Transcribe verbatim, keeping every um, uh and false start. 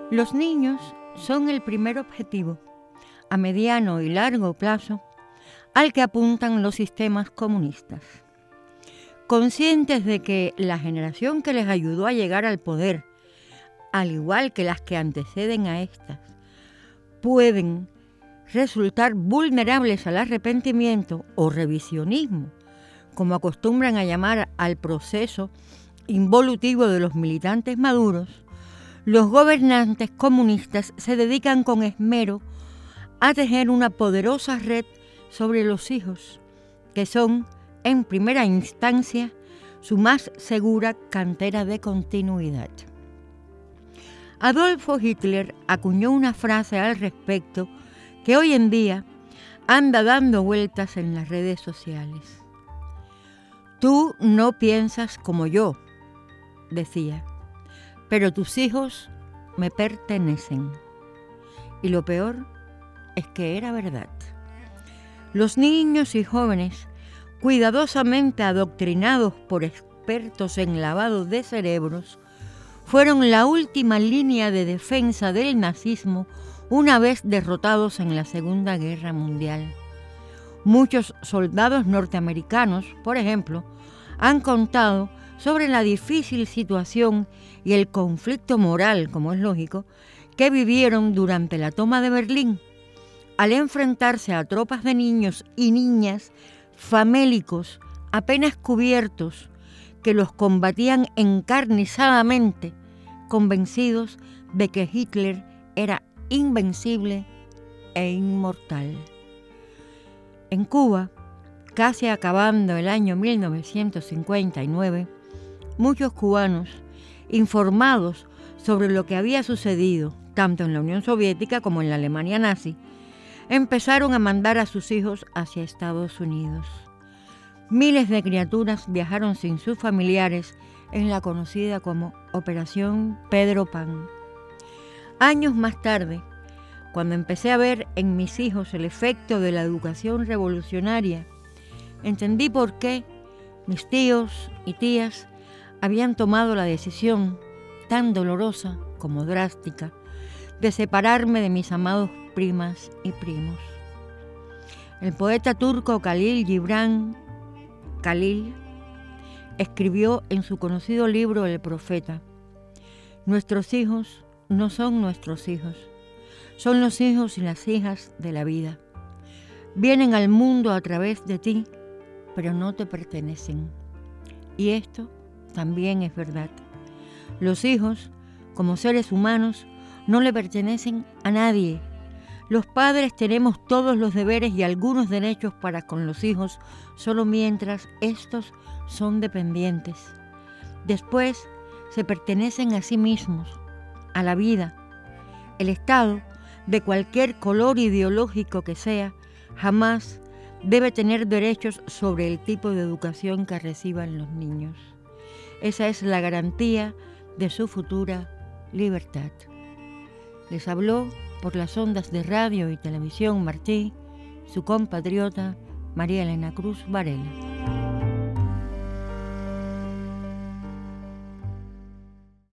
Los niños son el primer objetivo, a mediano y largo plazo, al que apuntan los sistemas comunistas. Conscientes de que la generación que les ayudó a llegar al poder, al igual que las que anteceden a estas, pueden resultar vulnerables al arrepentimiento o revisionismo, como acostumbran a llamar al proceso involutivo de los militantes maduros, los gobernantes comunistas se dedican con esmero a tejer una poderosa red sobre los hijos, que son, en primera instancia, su más segura cantera de continuidad. Adolfo Hitler acuñó una frase al respecto que hoy en día anda dando vueltas en las redes sociales. Tú no piensas como yo, decía, pero tus hijos me pertenecen. Y lo peor es que era verdad. Los niños y jóvenes, cuidadosamente adoctrinados por expertos en lavado de cerebros, fueron la última línea de defensa del nazismo una vez derrotados en la Segunda Guerra Mundial. Muchos soldados norteamericanos, por ejemplo, han contado sobre la difícil situación y el conflicto moral, como es lógico, que vivieron durante la toma de Berlín, al enfrentarse a tropas de niños y niñas famélicos apenas cubiertos que los combatían encarnizadamente, convencidos de que Hitler era invencible e inmortal. En Cuba, casi acabando el año mil novecientos cincuenta y nueve, muchos cubanos, informados sobre lo que había sucedido tanto en la Unión Soviética como en la Alemania nazi, empezaron a mandar a sus hijos hacia Estados Unidos. Miles de criaturas viajaron sin sus familiares en la conocida como Operación Pedro Pan. Años más tarde, cuando empecé a ver en mis hijos el efecto de la educación revolucionaria, entendí por qué mis tíos y tías habían tomado la decisión, tan dolorosa como drástica, de separarme de mis amados primas y primos. El poeta turco Khalil Gibran Khalil escribió en su conocido libro El Profeta: nuestros hijos no son nuestros hijos, son los hijos y las hijas de la vida. Vienen al mundo a través de ti, pero no te pertenecen. Y esto también es verdad. Los hijos, como seres humanos, no le pertenecen a nadie. Los padres tenemos todos los deberes y algunos derechos para con los hijos, solo mientras estos son dependientes. Después se pertenecen a sí mismos, a la vida. El Estado, de cualquier color ideológico que sea, jamás debe tener derechos sobre el tipo de educación que reciban los niños. Esa es la garantía de su futura libertad. Les habló por las ondas de radio y televisión Martí, su compatriota María Elena Cruz Varela.